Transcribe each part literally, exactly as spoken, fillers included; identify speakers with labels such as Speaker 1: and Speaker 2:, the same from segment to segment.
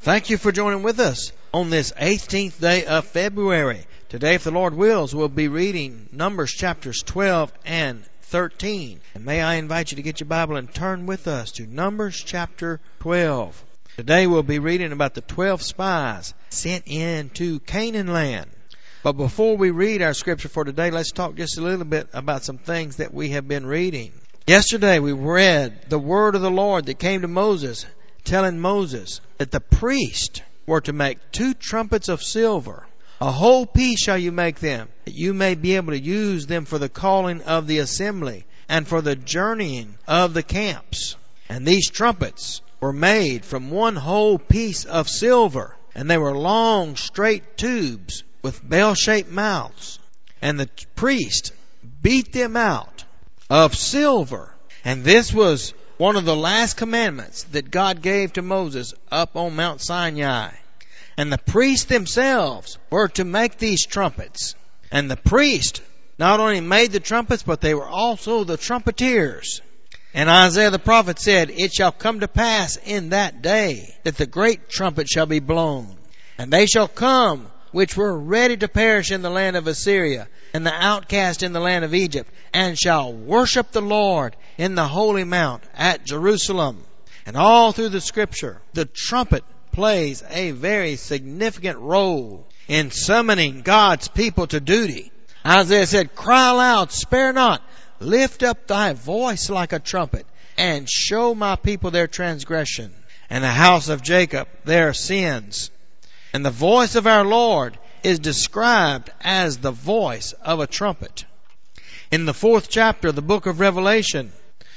Speaker 1: Thank you for joining with us on this eighteenth day of February. Today, if the Lord wills, we'll be reading Numbers chapters twelve and thirteen. And may I invite you to get your Bible and turn with us to Numbers chapter twelve. Today we'll be reading about the twelve spies sent into Canaan land. But before we read our scripture for today, let's talk just a little bit about some things that we have been reading. Yesterday we read the word of the Lord that came to Moses, telling Moses that the priest were to make two trumpets of silver. A whole piece shall you make them, that you may be able to use them for the calling of the assembly and for the journeying of the camps. And these trumpets were made from one whole piece of silver, and they were long, straight tubes with bell-shaped mouths. And the priest beat them out of silver. And this was one of the last commandments that God gave to Moses up on Mount Sinai. And the priests themselves were to make these trumpets. And the priest not only made the trumpets, but they were also the trumpeters. And Isaiah the prophet said, "It shall come to pass in that day that the great trumpet shall be blown. And they shall come which were ready to perish in the land of Assyria, and the outcast in the land of Egypt, and shall worship the Lord in the holy mount at Jerusalem." And all through the scripture, the trumpet plays a very significant role in summoning God's people to duty. Isaiah said, "Cry aloud, spare not, lift up thy voice like a trumpet, and show my people their transgression, and the house of Jacob their sins." And the voice of our Lord is described as the voice of a trumpet. In the fourth chapter of the book of Revelation,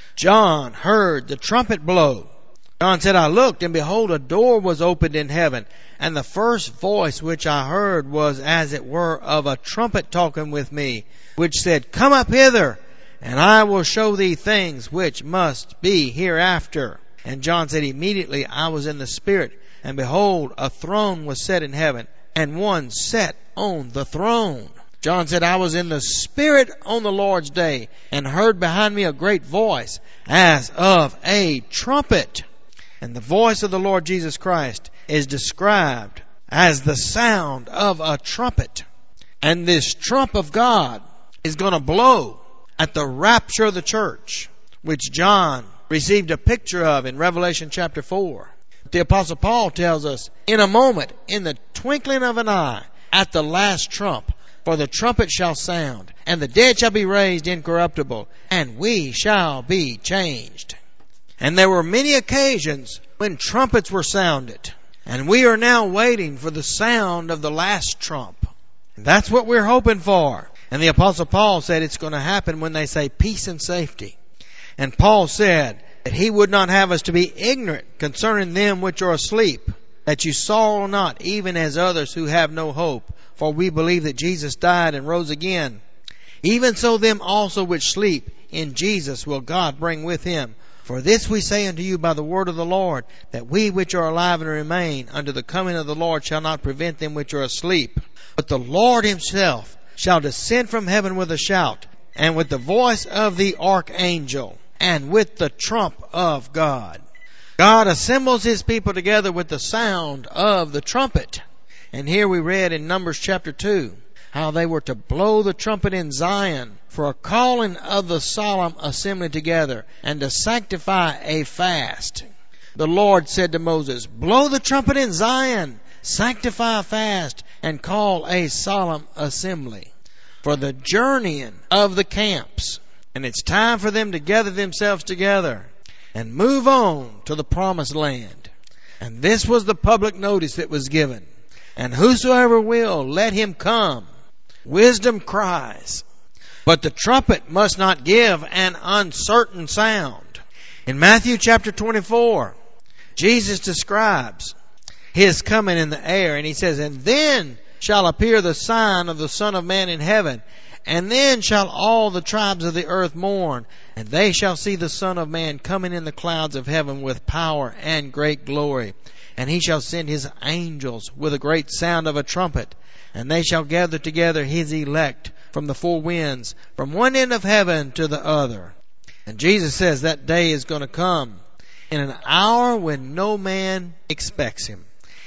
Speaker 1: John heard the trumpet blow. John said, "I looked, and behold, a door was opened in heaven. And the first voice which I heard was as it were of a trumpet talking with me, which said, Come up hither, and I will show thee things which must be hereafter." And John said, "Immediately I was in the Spirit, and behold, a throne was set in heaven, and one sat on the throne." John said, "I was in the Spirit on the Lord's day, and heard behind me a great voice, as of a trumpet." And the voice of the Lord Jesus Christ is described as the sound of a trumpet. And this trump of God is going to blow at the rapture of the church, which John received a picture of in Revelation chapter four. The Apostle Paul tells us, "In a moment, in the twinkling of an eye, at the last trump, for the trumpet shall sound, and the dead shall be raised incorruptible, and we shall be changed." And there were many occasions when trumpets were sounded. And we are now waiting for the sound of the last trump. And that's what we're hoping for. And the Apostle Paul said it's going to happen when they say peace and safety. And Paul said that he would not have us to be ignorant concerning them which are asleep, that you sorrow not, even as others who have no hope. For we believe that Jesus died and rose again. Even so them also which sleep in Jesus will God bring with him. For this we say unto you by the word of the Lord, that we which are alive and remain unto the coming of the Lord shall not prevent them which are asleep. But the Lord himself shall descend from heaven with a shout, and with the voice of the archangel, and with the trump of God. God assembles his people together with the sound of the trumpet. And here we read in Numbers chapter two, how they were to blow the trumpet in Zion for a calling of the solemn assembly together, and to sanctify a fast. The Lord said to Moses, "Blow the trumpet in Zion, sanctify a fast, and call a solemn assembly for the journeying of the camps." And it's time for them to gather themselves together and move on to the promised land. And this was the public notice that was given. "And whosoever will, let him come." Wisdom cries, but the trumpet must not give an uncertain sound. In Matthew chapter twenty-four, Jesus describes his coming in the air, and he says, "And then shall appear the sign of the Son of Man in heaven, and then shall all the tribes of the earth mourn, and they shall see the Son of Man coming in the clouds of heaven with power and great glory. And he shall send his angels with a great sound of a trumpet, and they shall gather together his elect from the four winds, from one end of heaven to the other." And Jesus says that day is going to come in an hour when no man expects him.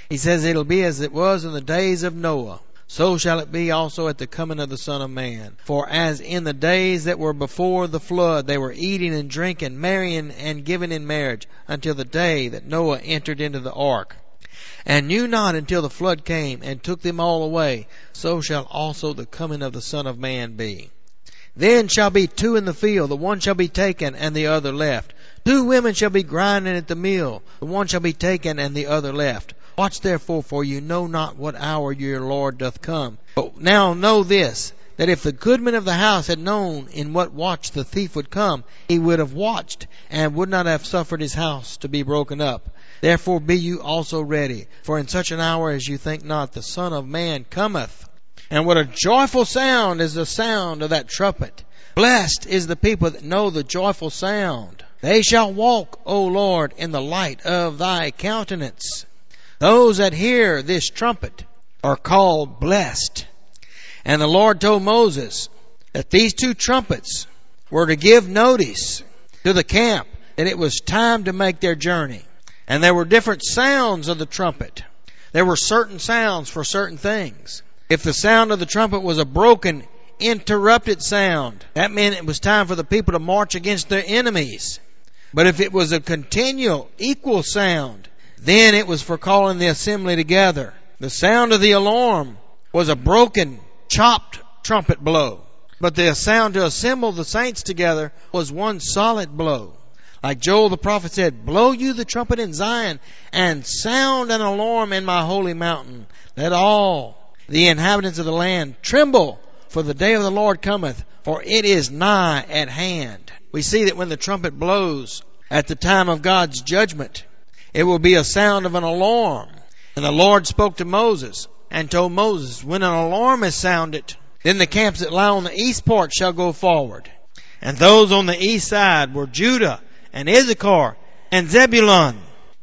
Speaker 1: He says it'll be as it was in the days of Noah. So shall it be also at the coming of the Son of Man. For as in the days that were before the flood, they were eating and drinking, marrying and giving in marriage, until the day that Noah entered into the ark, and knew not until the flood came and took them all away, so shall also the coming of the Son of Man be. Then shall be two in the field, the one shall be taken and the other left. Two women shall be grinding at the mill, the one shall be taken and the other left. Watch therefore, for you know not what hour your Lord doth come. But now know this, that if the goodman of the house had known in what watch the thief would come, he would have watched, and would not have suffered his house to be broken up. Therefore be you also ready, for in such an hour as you think not, the Son of Man cometh. And what a joyful sound is the sound of that trumpet! Blessed is the people that know the joyful sound. They shall walk, O Lord, in the light of thy countenance. Those that hear this trumpet are called blessed. And the Lord told Moses that these two trumpets were to give notice to the camp that it was time to make their journey. And there were different sounds of the trumpet. There were certain sounds for certain things. If the sound of the trumpet was a broken, interrupted sound, that meant it was time for the people to march against their enemies. But if it was a continual, equal sound, then it was for calling the assembly together. The sound of the alarm was a broken, chopped trumpet blow. But the sound to assemble the saints together was one solid blow. Like Joel the prophet said, blow you the trumpet in Zion, and sound an alarm in my holy mountain. Let all the inhabitants of the land tremble, for the day of the Lord cometh, for it is nigh at hand. We see that when the trumpet blows at the time of God's judgment, it will be a sound of an alarm. And the Lord spoke to Moses and told Moses, when an alarm is sounded, then the camps that lie on the east part shall go forward. And those on the east side were Judah and Issachar and Zebulun.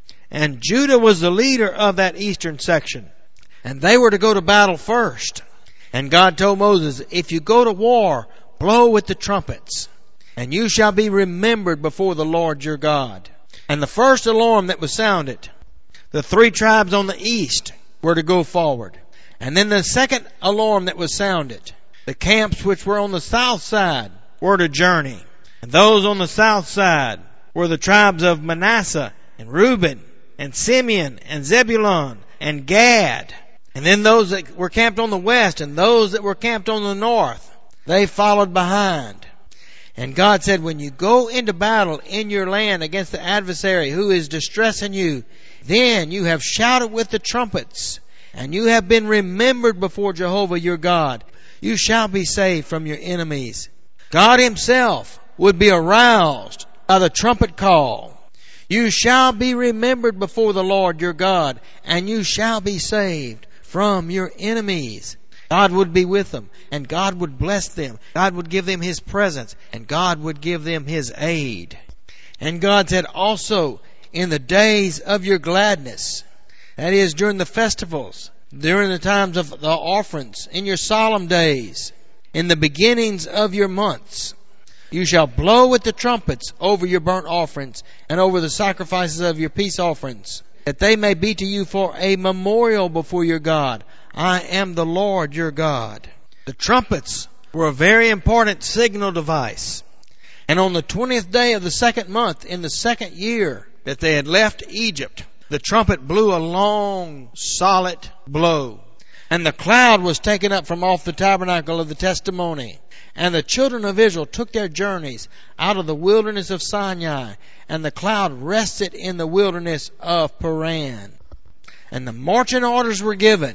Speaker 1: And Judah was the leader of that eastern section. And they were to go to battle first. And God told Moses, if you go to war, blow with the trumpets, and you shall be remembered before the Lord your God. And the first alarm that was sounded, the three tribes on the east were to go forward. And then the second alarm that was sounded, the camps which were on the south side were to journey. And those on the south side were the tribes of Manasseh and Reuben and Simeon and Zebulun and Gad. And then those that were camped on the west and those that were camped on the north, they followed behind. And God said, when you go into battle in your land against the adversary who is distressing you, then you have shouted with the trumpets, and you have been remembered before Jehovah your God. You shall be saved from your enemies. God himself would be aroused by the trumpet call. You shall be remembered before the Lord your God, and you shall be saved from your enemies. God would be with them, and God would bless them. God would give them his presence, and God would give them his aid. And God said also, in the days of your gladness, that is, during the festivals, during the times of the offerings, in your solemn days, in the beginnings of your months, you shall blow with the trumpets over your burnt offerings and over the sacrifices of your peace offerings, that they may be to you for a memorial before your God. I am the Lord your God. The trumpets were a very important signal device. And on the twentieth day of the second month, in the second year that they had left Egypt, the trumpet blew a long, solid blow. And the cloud was taken up from off the tabernacle of the testimony. And the children of Israel took their journeys out of the wilderness of Sinai, and the cloud rested in the wilderness of Paran. And the marching orders were given,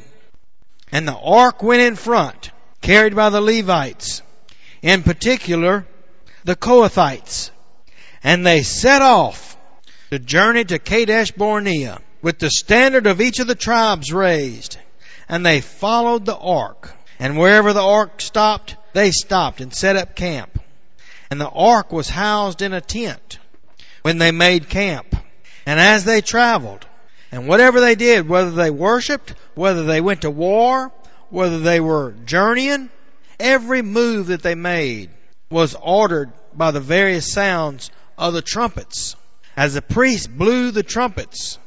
Speaker 1: and the ark went in front, carried by the Levites, in particular the Kohathites. And they set off to journey to Kadesh Barnea, with the standard of each of the tribes raised. And they followed the ark. And wherever the ark stopped, they stopped and set up camp. And the ark was housed in a tent when they made camp. And as they traveled, and whatever they did, whether they worshiped, whether they went to war, whether they were journeying, every move that they made was ordered by the various sounds of the trumpets. As the priests blew the trumpets,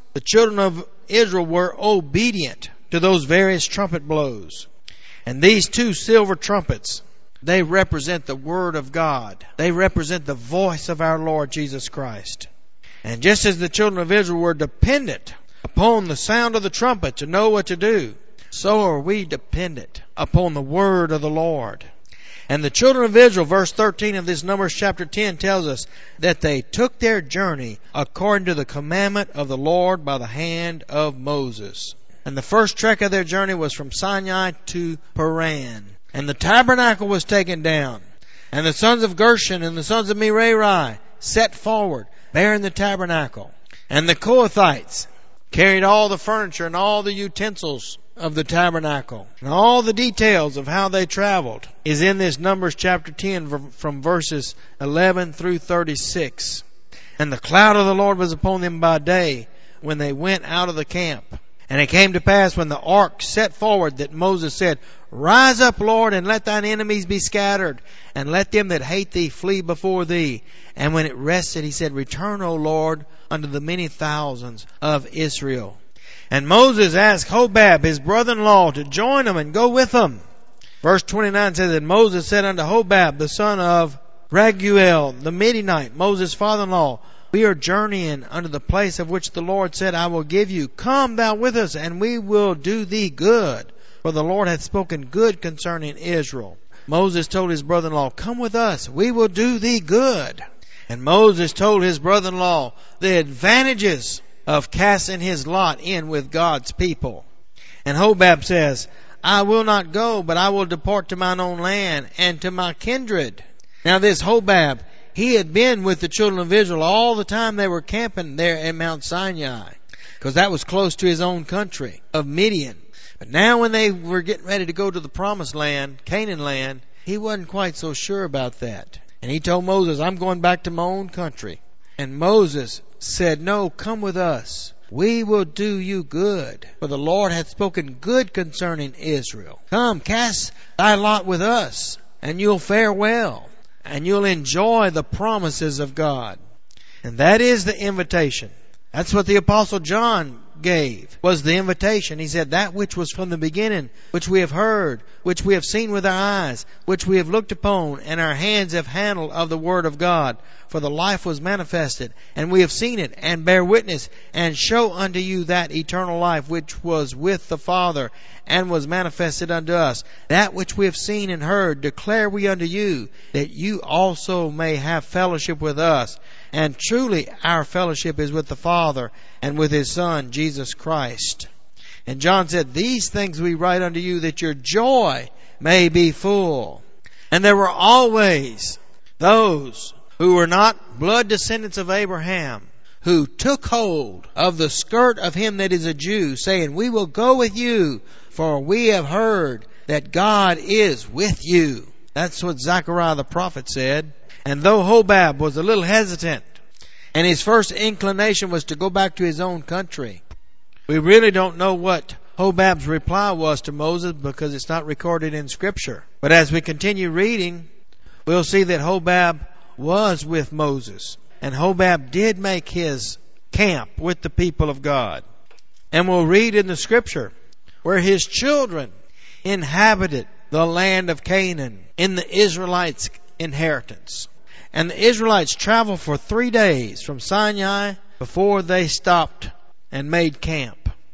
Speaker 1: the children of Israel were obedient to those various trumpet blows. And these two silver trumpets, they represent the Word of God. They represent the voice of our Lord Jesus Christ. And just as the children of Israel were dependent upon the sound of the trumpet to know what to do, so are we dependent upon the Word of the Lord. And the children of Israel, verse thirteen of this Numbers chapter ten tells us that they took their journey according to the commandment of the Lord by the hand of Moses. And the first trek of their journey was from Sinai to Paran. And the tabernacle was taken down. And the sons of Gershon and the sons of Merari set forward, bearing the tabernacle. And the Kohathites carried all the furniture and all the utensils of the tabernacle. And all the details of how they traveled is in this Numbers chapter ten from verses eleven through thirty-six. And the cloud of the Lord was upon them by day when they went out of the camp. And it came to pass when the ark set forward that Moses said, Rise up, Lord, and let thine enemies be scattered, and let them that hate thee flee before thee. And when it rested, he said, Return, O Lord, unto the many thousands of Israel. And Moses asked Hobab, his brother-in-law, to join him and go with him. Verse twenty-nine says that Moses said unto Hobab, the son of Raguel, the Midianite, Moses' father-in-law, We are journeying unto the place of which the Lord said, I will give you. Come thou with us, and we will do thee good. For the Lord hath spoken good concerning Israel. Moses told his brother-in-law, Come with us, we will do thee good. And Moses told his brother-in-law the advantages of casting his lot in with God's people. And Hobab says, I will not go, but I will depart to mine own land and to my kindred. Now this Hobab, he had been with the children of Israel all the time they were camping there at Mount Sinai, because that was close to his own country of Midian. But now when they were getting ready to go to the promised land, Canaan land, he wasn't quite so sure about that. And he told Moses, I'm going back to my own country. And Moses said, No, come with us. We will do you good. For the Lord hath spoken good concerning Israel. Come, cast thy lot with us, and you'll fare well. And you'll enjoy the promises of God. And that is the invitation. That's what the Apostle John gave, was the invitation. He said, that which was from the beginning, which we have heard, which we have seen with our eyes, which we have looked upon, and our hands have handled of the word of God. For the life was manifested, and we have seen it, and bear witness, and show unto you that eternal life which was with the Father, and was manifested unto us. That which we have seen and heard declare we unto you, that you also may have fellowship with us. And truly our fellowship is with the Father and with His Son, Jesus Christ. And John said, These things we write unto you, that your joy may be full. And there were always those who were not blood descendants of Abraham, who took hold of the skirt of him that is a Jew, saying, We will go with you, for we have heard that God is with you. That's what Zechariah the prophet said. And though Hobab was a little hesitant, and his first inclination was to go back to his own country, we really don't know what Hobab's reply was to Moses, because it's not recorded in Scripture. But as we continue reading, we'll see that Hobab was with Moses. And Hobab did make his camp with the people of God. And we'll read in the Scripture where his children inhabited the land of Canaan in the Israelites' inheritance. And the Israelites traveled for three days from Sinai before they stopped and made camp.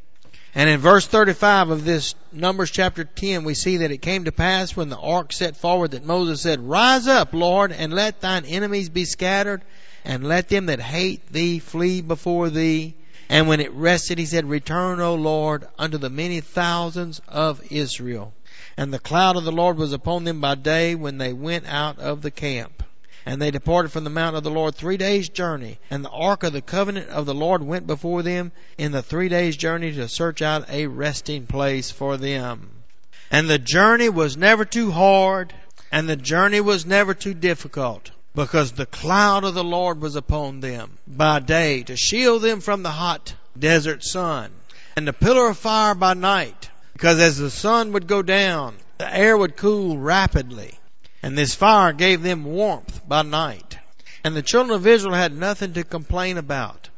Speaker 1: And in verse thirty-five of this Numbers chapter ten, we see that it came to pass when the ark set forward that Moses said, Rise up, Lord, and let thine enemies be scattered, and let them that hate thee flee before thee. And when it rested, he said, Return, O Lord, unto the many thousands of Israel. And the cloud of the Lord was upon them by day when they went out of the camp. And they departed from the mount of the Lord three days' journey. And the ark of the covenant of the Lord went before them in the three days' journey to search out a resting place for them. And the journey was never too hard, and the journey was never too difficult, because the cloud of the Lord was upon them by day to shield them from the hot desert sun, and the pillar of fire by night, because as the sun would go down, the air would cool rapidly. And this fire gave them warmth by night. And the children of Israel had nothing to complain about,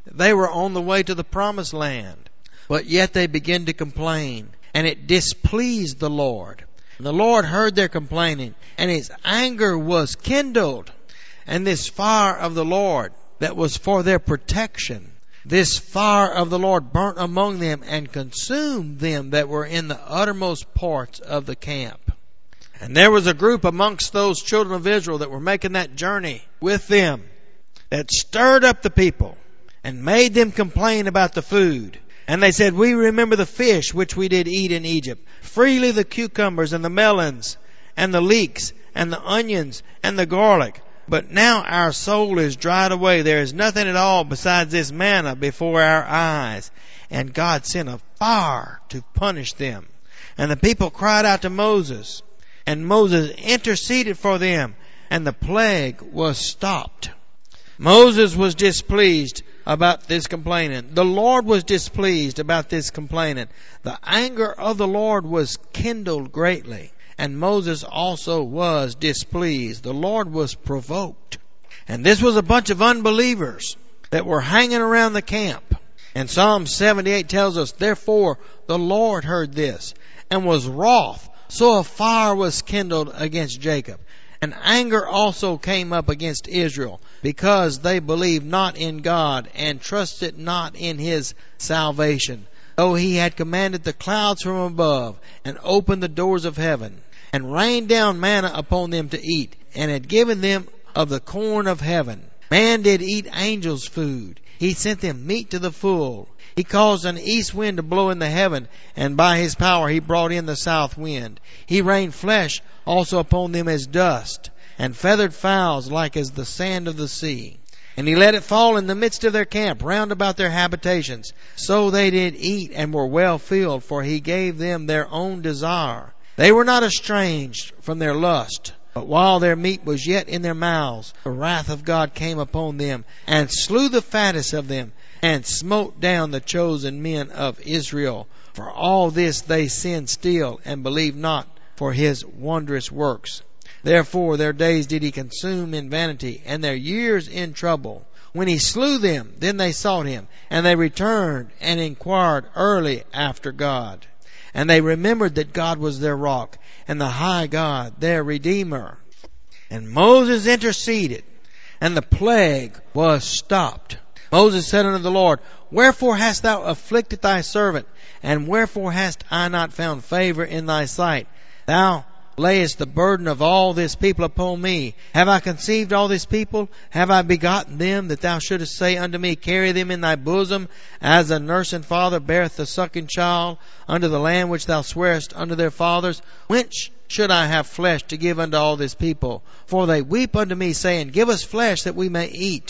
Speaker 1: They were on the way to the promised land. But yet they began to complain, and it displeased the Lord. And the Lord heard their complaining, and His anger was kindled. And this fire of the Lord that was for their protection, this fire of the Lord burnt among them and consumed them that were in the uttermost parts of the camp. And there was a group amongst those children of Israel that were making that journey with them that stirred up the people and made them complain about the food. And they said, we remember the fish which we did eat in Egypt, freely the cucumbers and the melons and the leeks and the onions and the garlic. But now our soul is dried away. There is nothing at all besides this manna before our eyes. And God sent a fire to punish them. And the people cried out to Moses. And Moses interceded for them. And the plague was stopped. Moses was displeased about this complaining. The Lord was displeased about this complaining. The anger of the Lord was kindled greatly. And Moses also was displeased. The Lord was provoked. And this was a bunch of unbelievers that were hanging around the camp. And Psalm seventy-eight tells us, therefore the Lord heard this and was wroth. So a fire was kindled against Jacob. And anger also came up against Israel, because they believed not in God and trusted not in His salvation, though He had commanded the clouds from above and opened the doors of heaven and rained down manna upon them to eat, and had given them of the corn of heaven. Man did eat angels' food. He sent them meat to the full. He caused an east wind to blow in the heaven, and by His power He brought in the south wind. He rained flesh also upon them as dust, and feathered fowls like as the sand of the sea. And He let it fall in the midst of their camp, round about their habitations. So they did eat and were well filled, for He gave them their own desire. They were not estranged from their lust, but while their meat was yet in their mouths, the wrath of God came upon them, and slew the fattest of them, and smote down the chosen men of Israel. For all this they sinned still, and believed not for His wondrous works. Therefore their days did He consume in vanity, and their years in trouble. When He slew them, then they sought Him, and they returned and inquired early after God. And they remembered that God was their rock, and the high God their Redeemer. And Moses interceded, and the plague was stopped. Moses said unto the Lord, wherefore hast thou afflicted thy servant? And wherefore hast I not found favor in thy sight? Thou layest the burden of all this people upon me. Have I conceived all this people? Have I begotten them, that thou shouldest say unto me, carry them in thy bosom, as a nursing father beareth the sucking child, unto the land which thou swarest unto their fathers? Whence should I have flesh to give unto all this people? For they weep unto me, saying, give us flesh that we may eat.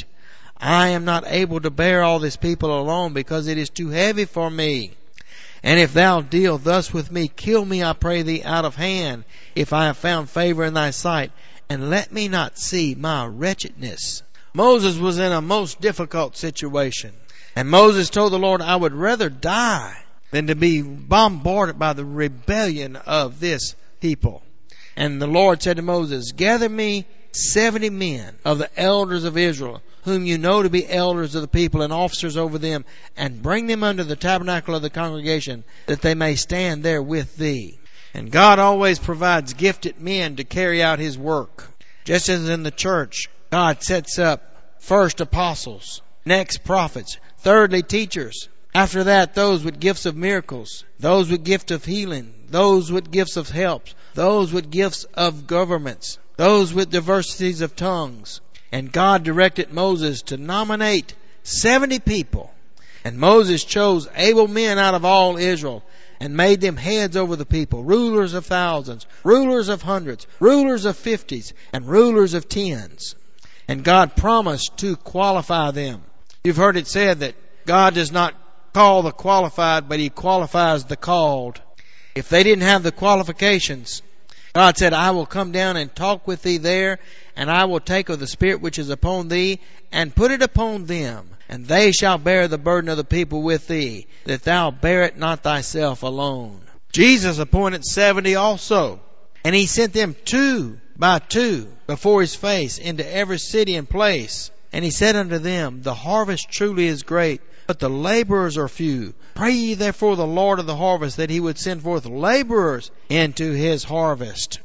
Speaker 1: I am not able to bear all this people alone, because it is too heavy for me. And if thou deal thus with me, kill me, I pray thee, out of hand, if I have found favor in thy sight, and let me not see my wretchedness. Moses was in a most difficult situation. And Moses told the Lord, I would rather die than to be bombarded by the rebellion of this people. And the Lord said to Moses, gather me seventy men of the elders of Israel, whom you know to be elders of the people and officers over them, and bring them unto the tabernacle of the congregation, that they may stand there with thee. And God always provides gifted men to carry out His work. Just as in the church, God sets up first apostles, next prophets, thirdly teachers. After that, those with gifts of miracles, those with gifts of healing, those with gifts of helps, those with gifts of governments, those with diversities of tongues. And God directed Moses to nominate seventy people. And Moses chose able men out of all Israel, and made them heads over the people, rulers of thousands, rulers of hundreds, rulers of fifties, and rulers of tens. And God promised to qualify them. You've heard it said that God does not call the qualified, but He qualifies the called. If they didn't have the qualifications, God said, I will come down and talk with thee there, and I will take of the Spirit which is upon thee, and put it upon them, and they shall bear the burden of the people with thee, that thou bear it not thyself alone. Jesus appointed seventy also, and He sent them two by two before His face into every city and place. And he said unto them, The harvest truly is great, but the laborers are few. Pray ye therefore the Lord of the harvest that he would send forth laborers into his harvest.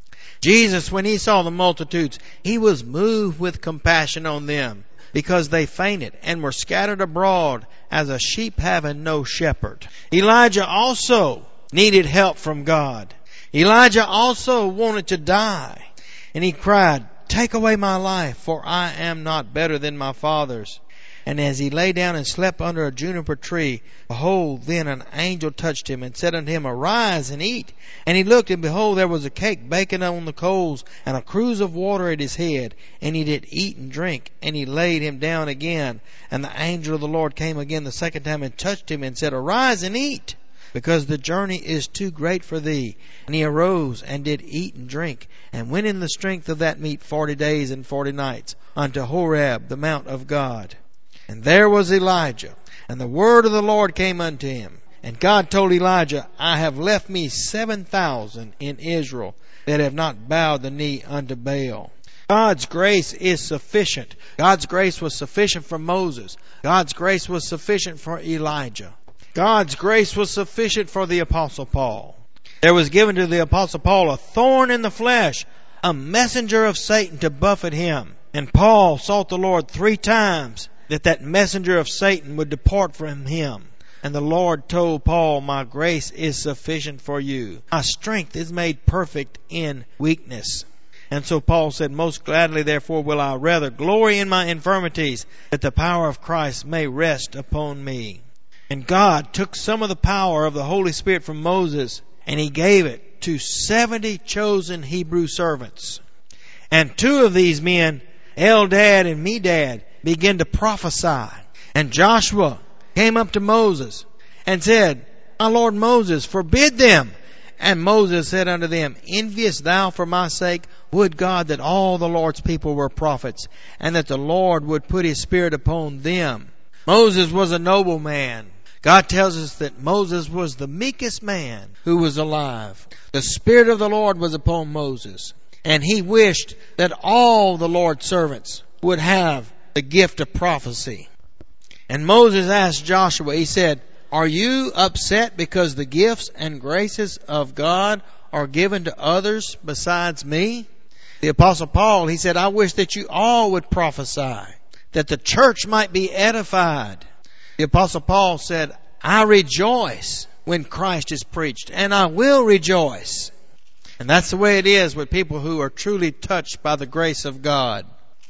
Speaker 1: Jesus, when he saw the multitudes, he was moved with compassion on them, because they fainted and were scattered abroad as a sheep having no shepherd. Elijah also needed help from God. Elijah also wanted to die. And he cried, Take away my life, for I am not better than my fathers. And as he lay down and slept under a juniper tree, behold, then an angel touched him and said unto him, Arise and eat. And he looked, and behold, there was a cake baking on the coals, and a cruse of water at his head. And he did eat and drink, and he laid him down again. And the angel of the Lord came again the second time and touched him and said, Arise and eat, because the journey is too great for thee. And he arose and did eat and drink, and went in the strength of that meat forty days and forty nights unto Horeb, the mount of God. And there was Elijah, and the word of the Lord came unto him. And God told Elijah, I have left me seven thousand in Israel that have not bowed the knee unto Baal. God's grace is sufficient. God's grace was sufficient for Moses. God's grace was sufficient for Elijah. God's grace was sufficient for the Apostle Paul. There was given to the Apostle Paul a thorn in the flesh, a messenger of Satan to buffet him. And Paul sought the Lord three times that that messenger of Satan would depart from him. And the Lord told Paul, My grace is sufficient for you. My strength is made perfect in weakness. And so Paul said, Most gladly therefore will I rather glory in my infirmities, that the power of Christ may rest upon me. And God took some of the power of the Holy Spirit from Moses, and he gave it to seventy chosen Hebrew servants. And two of these men, Eldad and Medad, began to prophesy. And Joshua came up to Moses and said, My Lord Moses, forbid them. And Moses said unto them, Enviest thou for my sake? Would God that all the Lord's people were prophets, and that the Lord would put his spirit upon them. Moses was a noble man. God tells us that Moses was the meekest man who was alive. The Spirit of the Lord was upon Moses, and he wished that all the Lord's servants would have the gift of prophecy. And Moses asked Joshua, he said, Are you upset because the gifts and graces of God are given to others besides me? The Apostle Paul, he said, I wish that you all would prophesy, that the church might be edified. The Apostle Paul said, I rejoice when Christ is preached, and I will rejoice. And that's the way it is with people who are truly touched by the grace of God.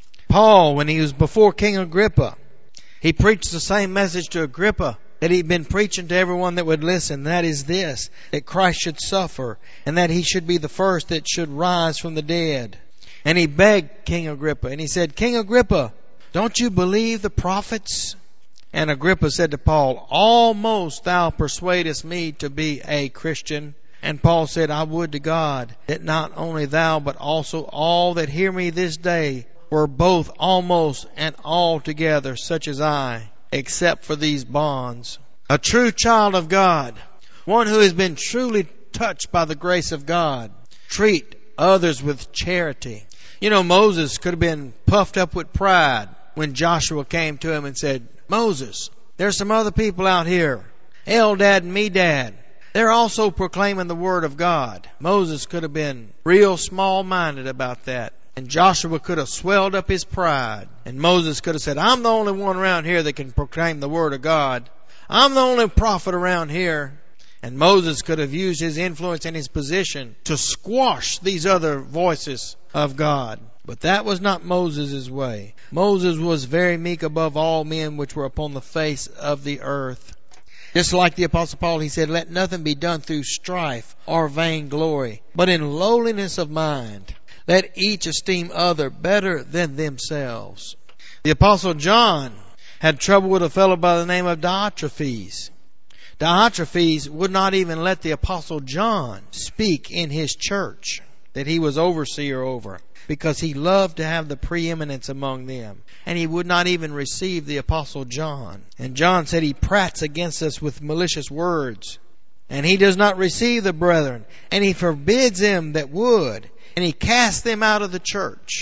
Speaker 1: Paul, when he was before King Agrippa, he preached the same message to Agrippa that he'd been preaching to everyone that would listen. That is this, that Christ should suffer, and that he should be the first that should rise from the dead. And he begged King Agrippa, and he said, King Agrippa, don't you believe the prophets? And Agrippa said to Paul, Almost thou persuadest me to be a Christian. And Paul said, I would to God that not only thou, but also all that hear me this day were both almost and altogether such as I, except for these bonds. A true child of God, one who has been truly touched by the grace of God, treat others with charity. You know, Moses could have been puffed up with pride when Joshua came to him and said, Moses, there's some other people out here, Eldad and Medad. They're also proclaiming the word of God. Moses could have been real small-minded about that. And Joshua could have swelled up his pride. And Moses could have said, I'm the only one around here that can proclaim the word of God. I'm the only prophet around here. And Moses could have used his influence and his position to squash these other voices of God. But that was not Moses' way. Moses was very meek above all men which were upon the face of the earth. Just like the Apostle Paul, he said, Let nothing be done through strife or vainglory, but in lowliness of mind. Let each esteem other better than themselves. The Apostle John had trouble with a fellow by the name of Diotrephes. Diotrephes would not even let the Apostle John speak in his church that he was overseer over, because he loved to have the preeminence among them. And he would not even receive the Apostle John. And John said he prates against us with malicious words. And he does not receive the brethren. And he forbids them that would. And he casts them out of the church.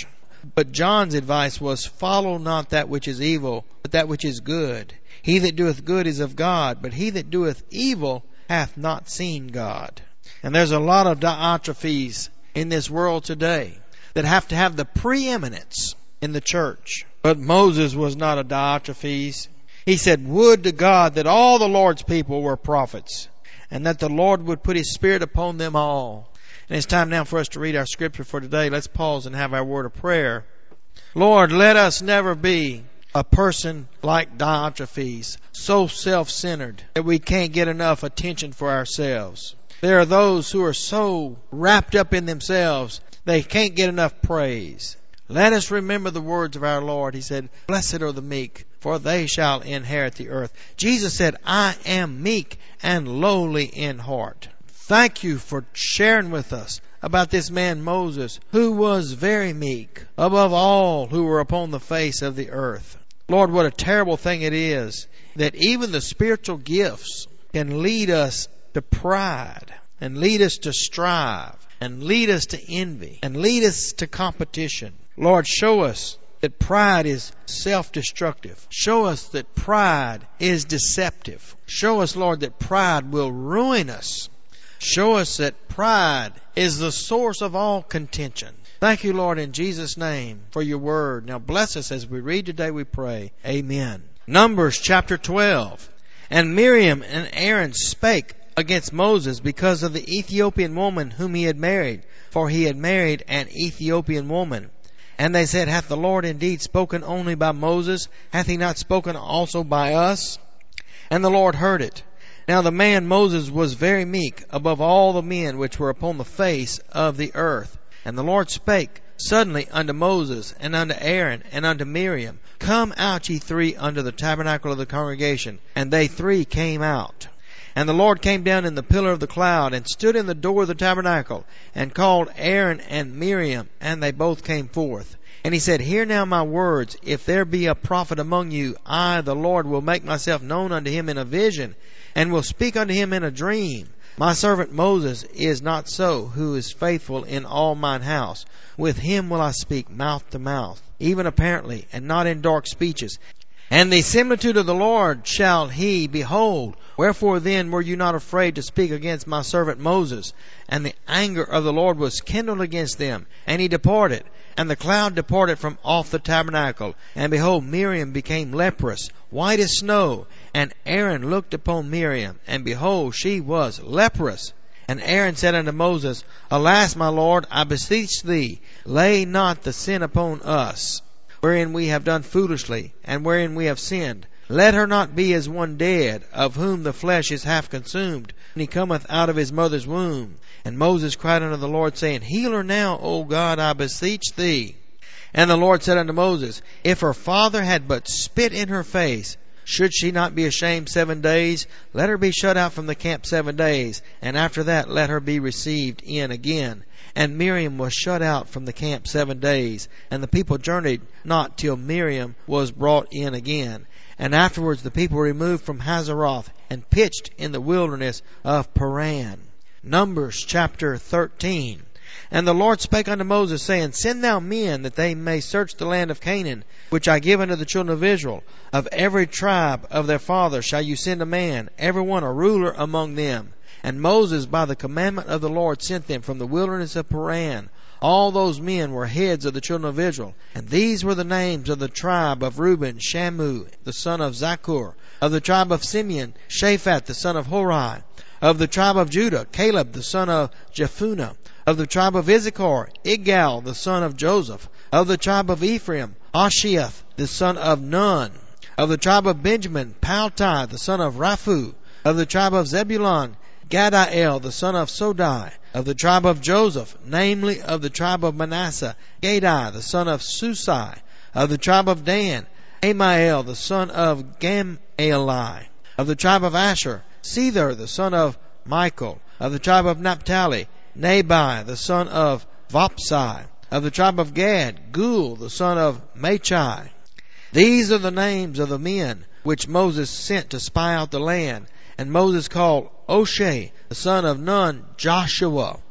Speaker 1: But John's advice was, follow not that which is evil, but that which is good. He that doeth good is of God, but he that doeth evil hath not seen God. And there's a lot of Diotrephes in this world today that have to have the preeminence in the church. But Moses was not a Diotrephes. He said, would to God that all the Lord's people were prophets, and that the Lord would put His Spirit upon them all. And it's time now for us to read our scripture for today. Let's pause and have our word of prayer. Lord, let us never be a person like Diotrephes, so self-centered that we can't get enough attention for ourselves. There are those who are so wrapped up in themselves they can't get enough praise. Let us remember the words of our Lord. He said, blessed are the meek, for they shall inherit the earth. Jesus said, I am meek and lowly in heart. Thank you for sharing with us about this man Moses, who was very meek, above all who were upon the face of the earth. Lord, what a terrible thing it is that even the spiritual gifts can lead us to pride, and lead us to strive, and lead us to envy, and lead us to competition. Lord, show us that pride is self-destructive. Show us that pride is deceptive. Show us, Lord, that pride will ruin us. Show us that pride is the source of all contention. Thank you, Lord, in Jesus' name for your word. Now bless us as we read today, we pray. Amen. Numbers chapter twelve. And Miriam and Aaron spake against Moses because of the Ethiopian woman whom he had married, for he had married an Ethiopian woman. And they said, hath the Lord indeed spoken only by Moses? Hath he not spoken also by us? And the Lord heard it. Now the man Moses was very meek above all the men which were upon the face of the earth. And the Lord spake suddenly unto Moses, and unto Aaron, and unto Miriam, come out ye three unto the tabernacle of the congregation. And they three came out. And the Lord came down in the pillar of the cloud, and stood in the door of the tabernacle, and called Aaron and Miriam, and they both came forth. And he said, hear now my words. If there be a prophet among you, I, the Lord, will make myself known unto him in a vision, and will speak unto him in a dream. My servant Moses is not so, who is faithful in all mine house. With him will I speak mouth to mouth, even apparently, and not in dark speeches. And the similitude of the Lord shall he behold. Wherefore then were you not afraid to speak against my servant Moses? And the anger of the Lord was kindled against them, and he departed. And the cloud departed from off the tabernacle. And behold, Miriam became leprous, white as snow. And Aaron looked upon Miriam, and behold, she was leprous. And Aaron said unto Moses, Alas, my Lord, I beseech thee, lay not the sin upon us, wherein we have done foolishly, and wherein we have sinned. Let her not be as one dead, of whom the flesh is half consumed, when he cometh out of his mother's womb. And Moses cried unto the Lord, saying, Heal her now, O God, I beseech thee. And the Lord said unto Moses, If her father had but spit in her face, should she not be ashamed seven days? Let her be shut out from the camp seven days, and after that let her be received in again. And Miriam was shut out from the camp seven days, and the people journeyed not till Miriam was brought in again. And afterwards the people removed from Hazeroth, and pitched in the wilderness of Paran. Numbers chapter thirteen. And the Lord spake unto Moses, saying, Send thou men, that they may search the land of Canaan, which I give unto the children of Israel. Of every tribe of their fathers shall you send a man, every one a ruler among them. And Moses by the commandment of the Lord sent them from the wilderness of Paran. All those men were heads of the children of Israel. And these were the names of the tribe of Reuben, Shamu, the son of Zakur. Of the tribe of Simeon, Shaphat, the son of Hori. Of the tribe of Judah, Caleb, the son of Jephunneh. Of the tribe of Issachar, Igal, the son of Joseph. Of the tribe of Ephraim, Ashiath, the son of Nun. Of the tribe of Benjamin, Paltai, the son of Raphu. Of the tribe of Zebulun, Gadiel, the son of Sodai. Of the tribe of Joseph, namely of the tribe of Manasseh, Gadai, the son of Susai. Of the tribe of Dan, Amiel, the son of Gamaliel. Of the tribe of Asher, Sether, the son of Michael. Of the tribe of Naphtali, Nabai, the son of Vopsai. Of the tribe of Gad, Gul, the son of Machai. These are the names of the men which Moses sent to spy out the land. And Moses called Oshai, the son of Nun, Joshua.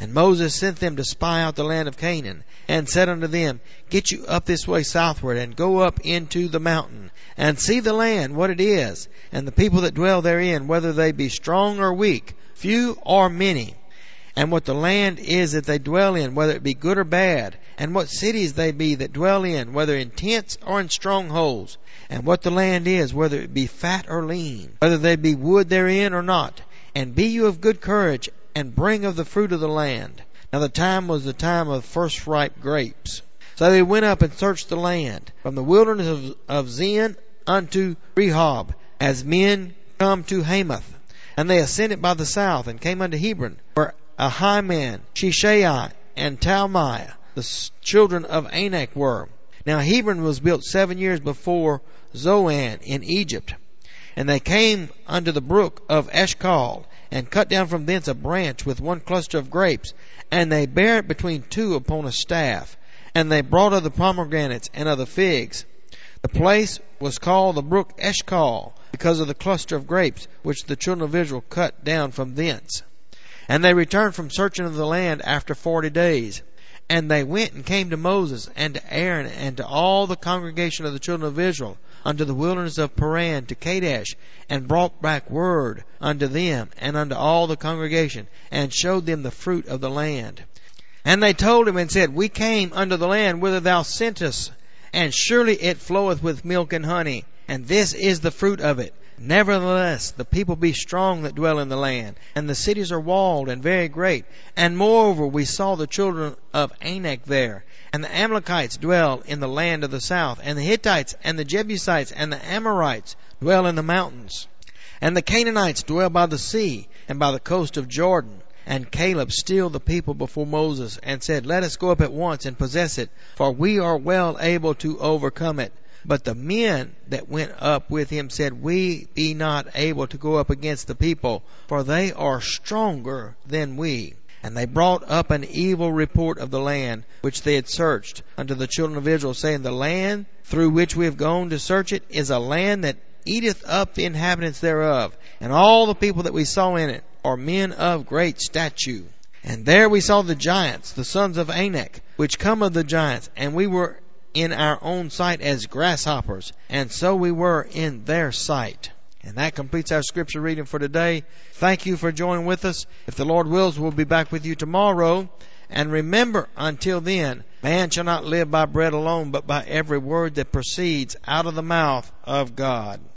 Speaker 1: And Moses sent them to spy out the land of Canaan, and said unto them, Get you up this way southward, and go up into the mountain, and see the land, what it is, and the people that dwell therein, whether they be strong or weak, few or many, and what the land is that they dwell in, whether it be good or bad, and what cities they be that dwell in, whether in tents or in strongholds, and what the land is, whether it be fat or lean, whether there be wood therein or not. And be you of good courage, and bring of the fruit of the land. Now the time was the time of first ripe grapes. So they went up and searched the land, from the wilderness of, of Zin unto Rehob, as men come to Hamath. And they ascended by the south, and came unto Hebron, where Ahiman, Sheshai, and Talmai, the children of Anak, were. Now Hebron was built seven years before Zoan in Egypt. And they came unto the brook of Eshcol, and cut down from thence a branch with one cluster of grapes, and they bare it between two upon a staff. And they brought of the pomegranates and of the figs. The place was called the brook Eshcol, because of the cluster of grapes which the children of Israel cut down from thence. And they returned from searching of the land after forty days. And they went and came to Moses and to Aaron and to all the congregation of the children of Israel unto the wilderness of Paran to Kadesh, and brought back word unto them and unto all the congregation, and showed them the fruit of the land. And they told him and said, We came unto the land whither thou sentest, and surely it floweth with milk and honey, and this is the fruit of it. Nevertheless, the people be strong that dwell in the land, and the cities are walled and very great. And moreover, we saw the children of Anak there, and the Amalekites dwell in the land of the south, and the Hittites, and the Jebusites, and the Amorites dwell in the mountains. And the Canaanites dwell by the sea, and by the coast of Jordan. And Caleb stilled the people before Moses, and said, Let us go up at once and possess it, for we are well able to overcome it. But the men that went up with him said, We be not able to go up against the people, for they are stronger than we. And they brought up an evil report of the land which they had searched unto the children of Israel, saying, The land through which we have gone to search it is a land that eateth up the inhabitants thereof, and all the people that we saw in it are men of great stature. And there we saw the giants, the sons of Anak, which come of the giants, and we were in our own sight as grasshoppers, and so we were in their sight. And that completes our scripture reading for today. Thank you for joining with us. If the Lord wills, we'll be back with you tomorrow. And remember, until then, man shall not live by bread alone, but by every word that proceeds out of the mouth of God.